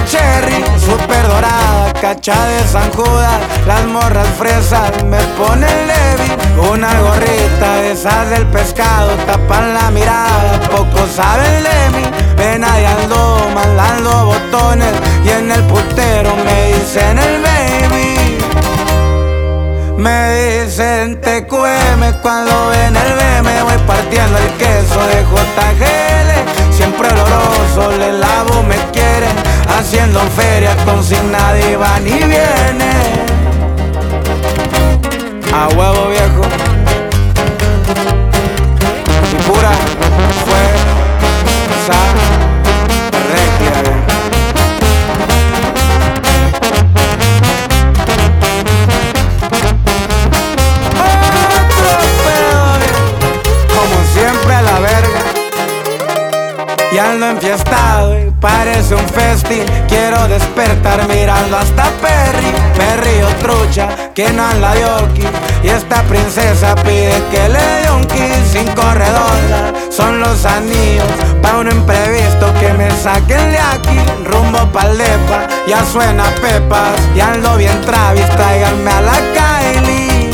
cherry, super dorada, cacha de San Judas. Las morras fresas me ponen Levi. Una gorrita de esas del pescado, tapan la mirada, pocos saben de mí. Ven ahí ando mandando botones y en el putero me dicen el baby. Me dicen TQM cuando ven el BM. Voy partiendo el queso de JGL. Siempre oloroso, le lavo, me quieren. Haciendo feria con sin nadie va ni viene. A huevo viejo. Y pura fue esa regia. Y ando enfiestado y parece un festín. Quiero despertar mirando hasta Perry. Perry o trucha, que no anda de oki. Y esta princesa pide que le dé un kiss. 5 redondas son los anillos pa' un imprevisto que me saquen de aquí. Rumbo pa'l depa, ya suena Pepas. Y ando bien Travis, tráiganme a la Kylie.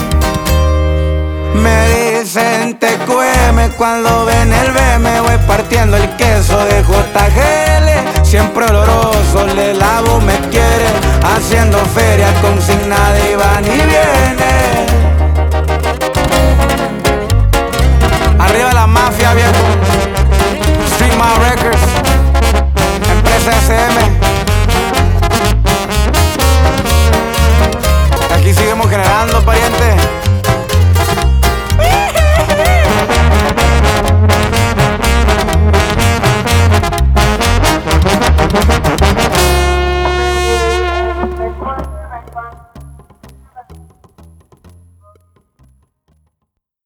Me dicen TQM cuando ven el BM. Voy partiendo el queso de JGL. Siempre oloroso, le lavo, me quieren. Haciendo feria con sin nadie va ni viene. Arriba la mafia, viejo. Street My Records, empresa SM. Aquí seguimos generando, pariente.